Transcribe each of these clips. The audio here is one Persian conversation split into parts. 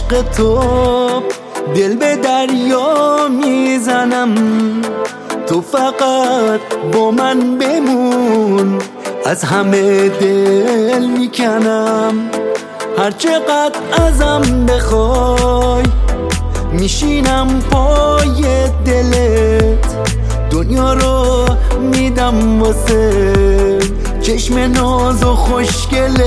عشق تو دل به دریا میزنم، تو فقط با من بمون، از همه دل میکنم. هر چقدر ازم بخوای میشینم پای دلت، دنیا رو میدم واسه چشم ناز و خوشگلت.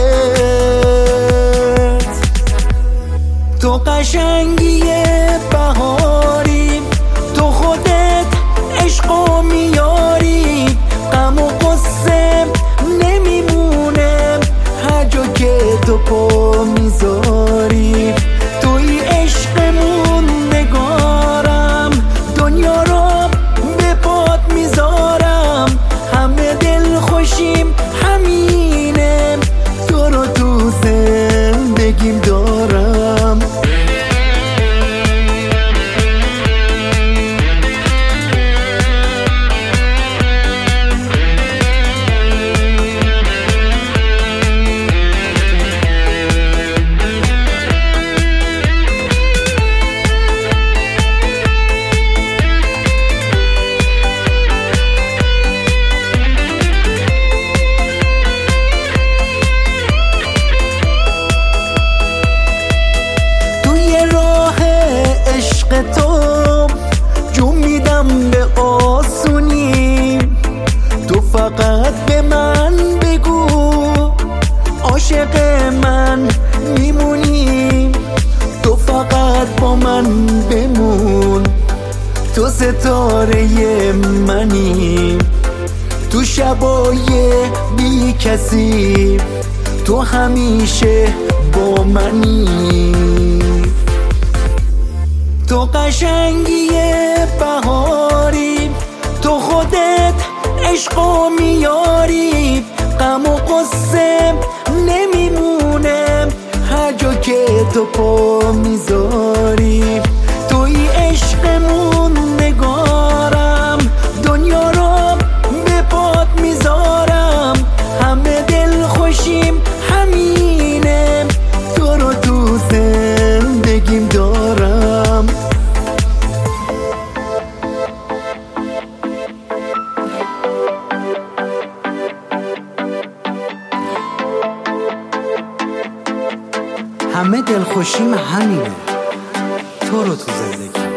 تو قشنگی بهاری، تو خودت عشقو میاری، غم و غصه نمیمونه هر جا که تو پا میذاری. توی عشقمون نگارم، دنیا رو به پات میذارم، همه دل خوشیم همینه، تو رو تو زندگیم دارم. تو جون میدم به آسونی، تو فقط به من بگو عاشق من میمونی، تو فقط با من بمون، تو ستاره منی، تو شبای بی کسی تو همیشه با منی. تو قشنگی بهاری، تو خودت عشقو میاری، غم و غصه نمیمونه هر جا که تو پا میذاری. توی عشقمون نگارم، دنیا رو به پات میذارم، همه دل خوشیم همینه، تو رو تو زندگیم دارم. همه دلخوشیم همینه، تو رو تو زندگی